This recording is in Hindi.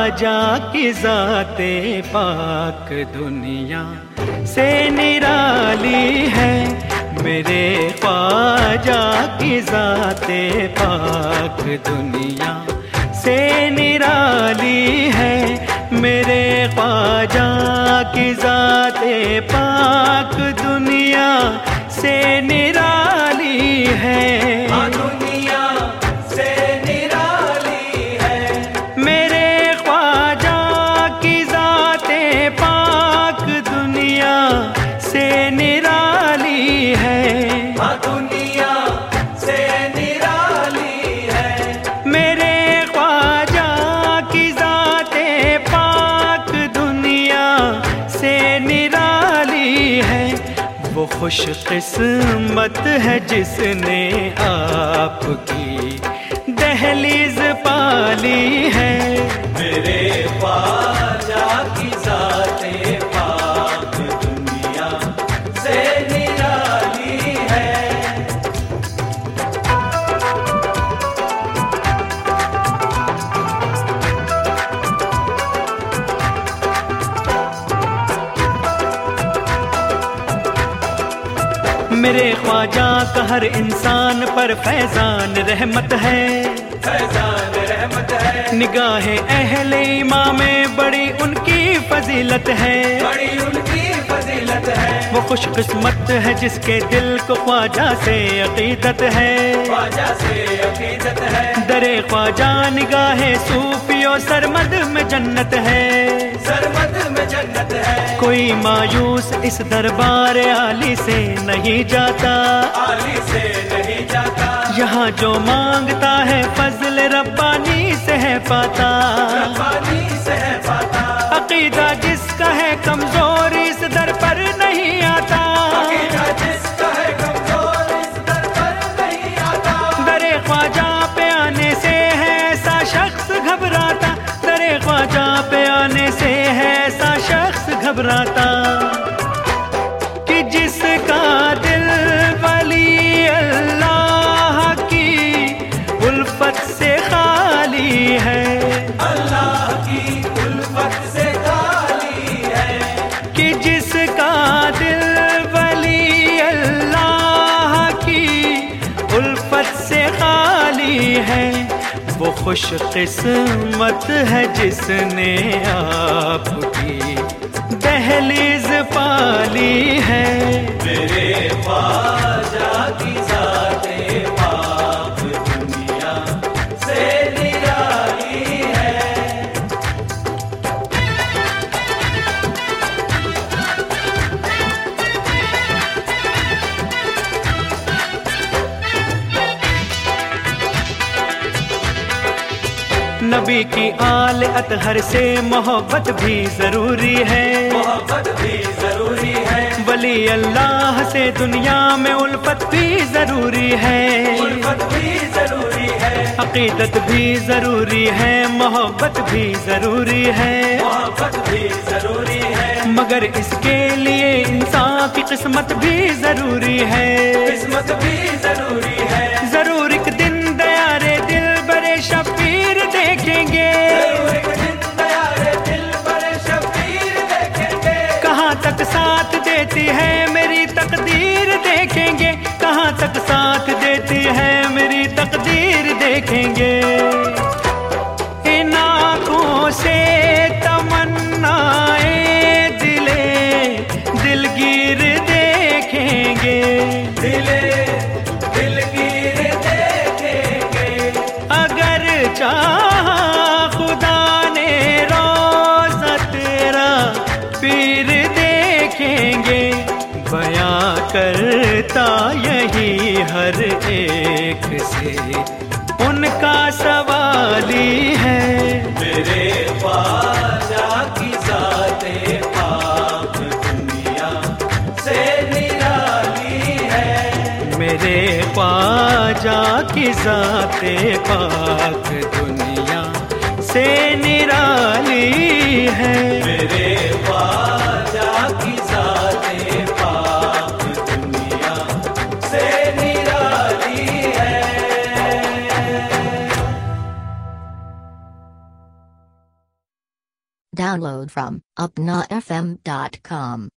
ख्वाजा की ज़ाते पाक दुनिया से निराली है। मेरे ख्वाजा की ज़ाते पाक दुनिया से निराली है। मेरे ख्वाजा की ज़ाते पाक दुनिया से निराली है। दुनिया से निराली है। मेरे ख्वाजा की ज़ाते पाक दुनिया से निराली है। दुनिया से निराली है। मेरे ख्वाजा की ज़ाते पाक दुनिया से निराली है। वो खुशकिस्मत है जिसने आपकी दहलीज पाली है। मेरे ख्वाजा की ज़ाते पाक दुनिया से निराली है। मेरे ख्वाजा का हर इंसान पर फैजान रहमत है। फैजान रहमत है। निगाहे अहले ईमान में बड़ी उनकी फजीलत है। बड़ी उनकी फजीलत है। वो खुशकिस्मत है जिसके दिल को ख्वाजा से अकीदत है। ख्वाजा से अकीदत है। दरे ख्वाजा निगाहे सूफियों सरमद में जन्नत है। सरमद में जन्नत है। कोई मायूस इस दरबार आली से नहीं जाता। आली से नहीं जाता। यहाँ जो मांगता है फजल रब्बानी से है पाता। रब्बानी से है पाता। अकीदा जिसका है कमजोर इस दर पर नहीं आता। अकीदा जिसका है कमजोर इस दर पर नहीं आता। दरे ख्वाजा पे आने से है ऐसा शख्स घबराता। दरे ख्वाजा पे आने से है ऐसा शख्स घबराता कि जिसका दिल वली अल्लाह की उल्फत से खाली है। अल्लाह की उल्फत से खाली है। कि जिसका दिल वली अल्लाह की उल्फत से खाली है। वो खुशकिस्मत है जिसने आपकी दहलीज पाली है। मेरे ख्वाजा की ज़ाते पाक दुनिया से निराली है। नबी की आल अतहर से मोहब्बत भी जरूरी है। मोहब्बत भी जरूरी है। वली अल्लाह से दुनिया में उल्फत भी जरूरी है। उल्फत भी जरूरी है। अकीदत भी जरूरी है। मोहब्बत भी जरूरी है। मोहब्बत भी जरूरी है। मगर इसके लिए इंसान की किस्मत भी जरूरी है। किस्मत भी जरूरी है। जरूर एक दिन दयारे दिल बरे शबीर देखेंगे। एक दिन दयारे दिल बड़े शबीर देखेंगे। कहाँ तक साथ देती है मेरी तकदीर देखेंगे। कहाँ तक साथ देती है मेरी तकदीर देखेंगे। इन आँखों से तमन्नाए दिलगीर देखेंगे। दिलगीर देखेंगे। अगर चाहा खुदा ने रोज़ा तेरा पीर देखेंगे। बयां करता यही हर एक से उनका सवाली है। मेरे ख्वाजा की ज़ाते पाक दुनिया से निराली है। मेरे ख्वाजा की ज़ाते पाक दुनिया से निराली है। मेरे ख्वाजा की Download from upnafm.com.